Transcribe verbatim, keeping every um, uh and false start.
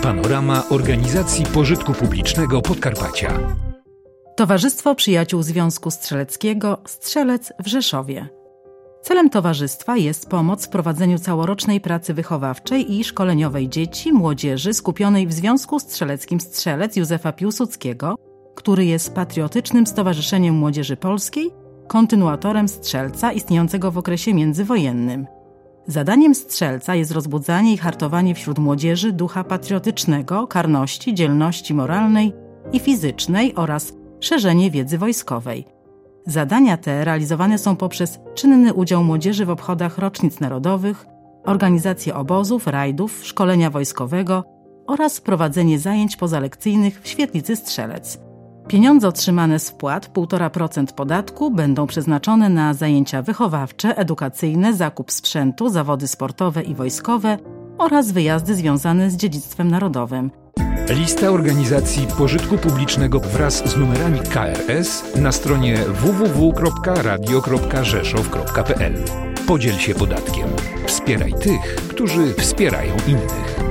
Panorama Organizacji Pożytku Publicznego Podkarpacia. Towarzystwo Przyjaciół Związku Strzeleckiego Strzelec w Rzeszowie. Celem towarzystwa jest pomoc w prowadzeniu całorocznej pracy wychowawczej i szkoleniowej dzieci, młodzieży skupionej w Związku Strzeleckim Strzelec Józefa Piłsudskiego, który jest patriotycznym stowarzyszeniem młodzieży polskiej, kontynuatorem Strzelca istniejącego w okresie międzywojennym. Zadaniem Strzelca jest rozbudzanie i hartowanie wśród młodzieży ducha patriotycznego, karności, dzielności moralnej i fizycznej oraz szerzenie wiedzy wojskowej. Zadania te realizowane są poprzez czynny udział młodzieży w obchodach rocznic narodowych, organizację obozów, rajdów, szkolenia wojskowego oraz prowadzenie zajęć pozalekcyjnych w Świetlicy Strzelec. Pieniądze otrzymane z wpłat półtora procent podatku będą przeznaczone na zajęcia wychowawcze, edukacyjne, zakup sprzętu, zawody sportowe i wojskowe oraz wyjazdy związane z dziedzictwem narodowym. Lista organizacji pożytku publicznego wraz z numerami K R S na stronie w w w kropka radio kropka rzeszow kropka p l. Podziel się podatkiem. Wspieraj tych, którzy wspierają innych.